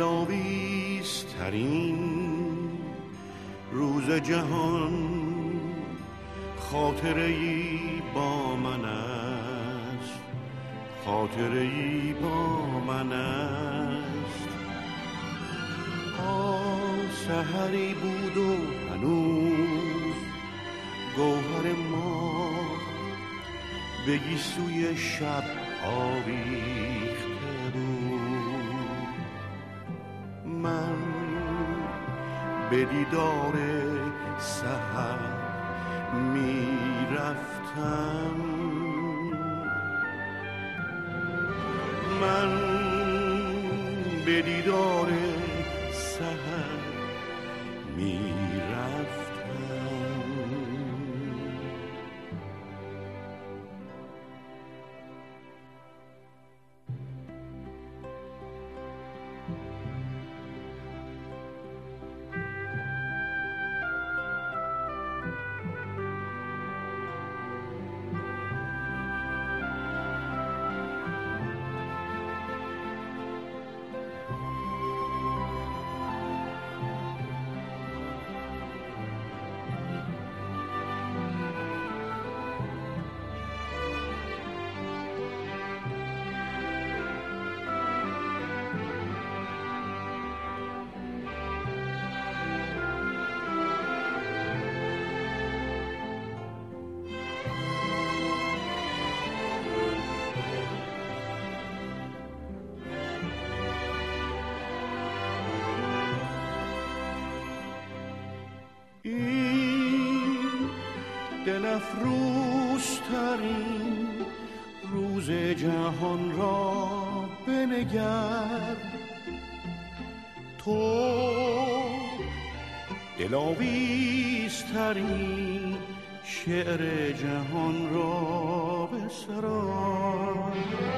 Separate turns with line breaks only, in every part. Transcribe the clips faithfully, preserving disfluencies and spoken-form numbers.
دلاویزترین روز جهان خاطره‌ای با من است، خاطره‌ای با من است. آه سحری بود و هنوز گوهر ما به گیسوی شب آویخته بود. من به دیدار سحر می رفتم، من به دیدار سحر می رفتم. دل‌افروزترین روز جهان را بنگر، تو دلاویزترین شعر جهان را بسرای.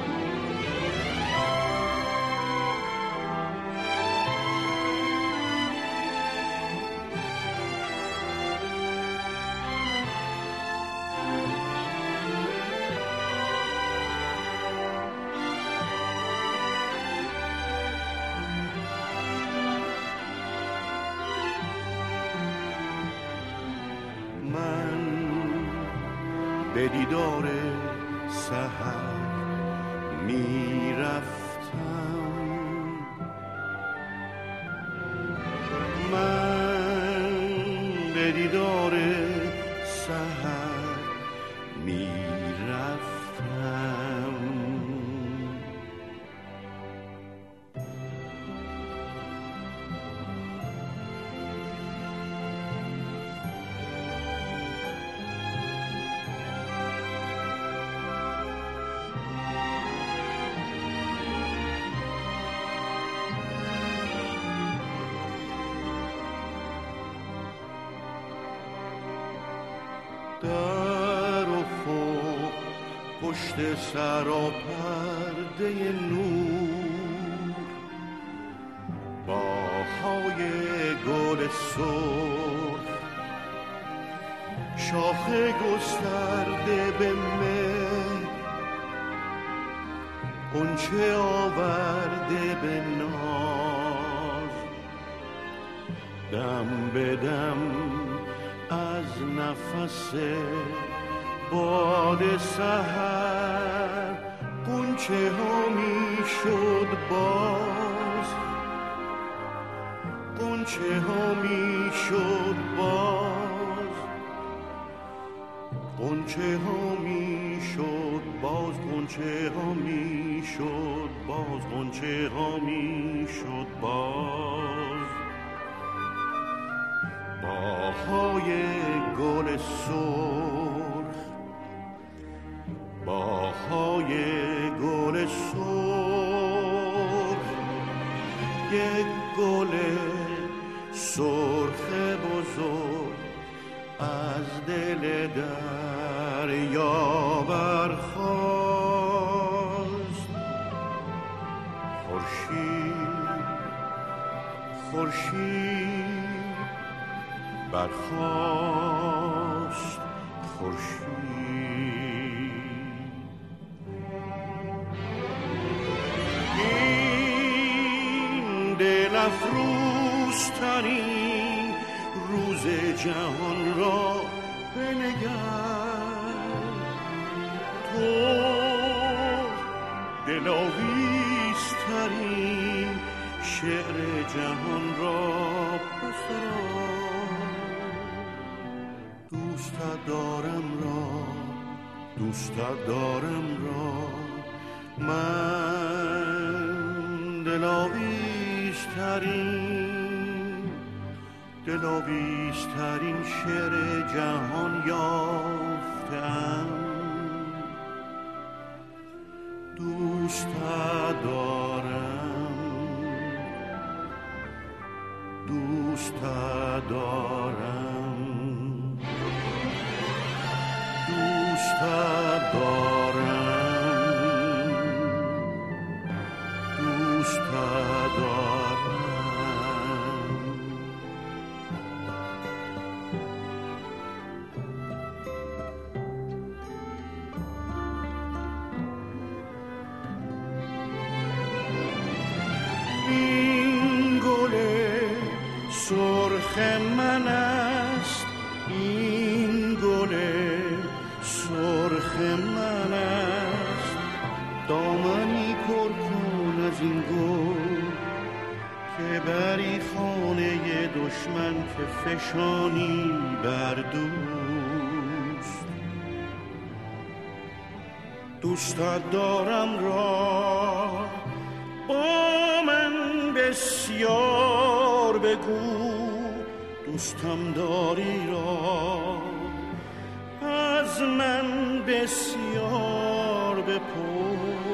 به دیدار سحر می رفتم، من به دیدار سحر می رفتم. در افق پشت سر و پرده نور، باهای گل سرخ شاخه گسترده به مه، غنچه آورده به ناز، دم به دم از نفس باد سحر غنچه ها می شد باز، غنچه ها می شد باز، غنچه ها می شد باز، غنچه ها می شد باز، غنچه ها می شد باز. باهای گل سرخ، باهای گل سرخ، یک گل سرخ بزرگ از دل دریا برخاست. خورشید خورشید برخاست، خورشید. این دل افروزترین روز جهان را بنگر. تو دلاویزترین شعر جهان را بخرا. دوست دارم را دوست دارم را من دلاویزترین دلاویزترین شعر جهان یافتم. دوست دارم دوست دارم دوست دارم دوست دارم. این گل سرخ من است، این گل سرخ من است. دامنی پر کن از این گل که بری خانه دشمن که فشانی بر دوست. دوست دارم را با من بسیار بگو، دوستم داری را از من بسیار بپرس.